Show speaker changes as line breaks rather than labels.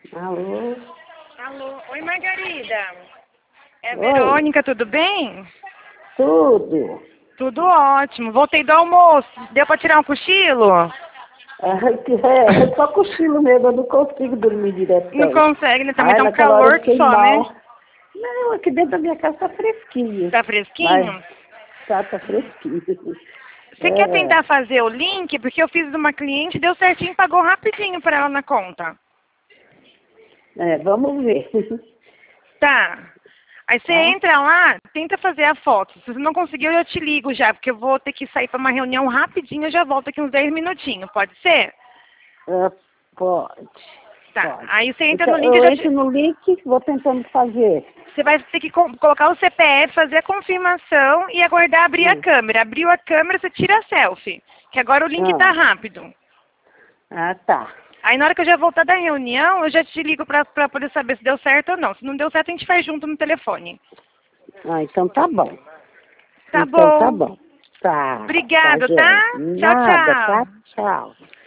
Alô?
Alô, oi Margarida. É a
Oi.
Verônica, tudo bem?
Tudo.
Tudo ótimo. Voltei do almoço. Deu pra tirar um cochilo?
É só cochilo mesmo, eu não consigo dormir direto.
Não consegue, né? Também
Ai,
tá um
naquela hora eu
calor
fiquei
só, né?
mal. Não, aqui dentro da minha casa tá fresquinho.
Tá
Mas
fresquinho?
tá fresquinho.
Você quer tentar fazer o link? Porque eu fiz de uma cliente, deu certinho, pagou rapidinho pra ela na conta.
Vamos ver.
Tá. Aí você
Tá?
entra lá, tenta fazer a foto. Se você não conseguir, eu já te ligo já, porque eu vou ter que sair pra uma reunião rapidinho, eu já volto aqui uns 10 minutinhos, pode ser?
Pode.
Tá.
Pode.
Aí você entra
Então,
no link, eu
eu
já
entro
te...
no link, vou tentando fazer.
Você vai ter que colocar o CPF, fazer a confirmação e aguardar abrir a
Hum.
câmera. Abriu a câmera, você tira a selfie. Que agora o link tá rápido.
Tá.
Aí na hora que eu já voltar da reunião, eu já te ligo pra poder saber se deu certo ou não. Se não deu certo, a gente faz junto no telefone.
Então tá bom.
Tá
Então tá
bom.
bom. Tá,
Obrigada, tá?
gente.
Tchau,
Nada, tá?
tchau.
Tchau.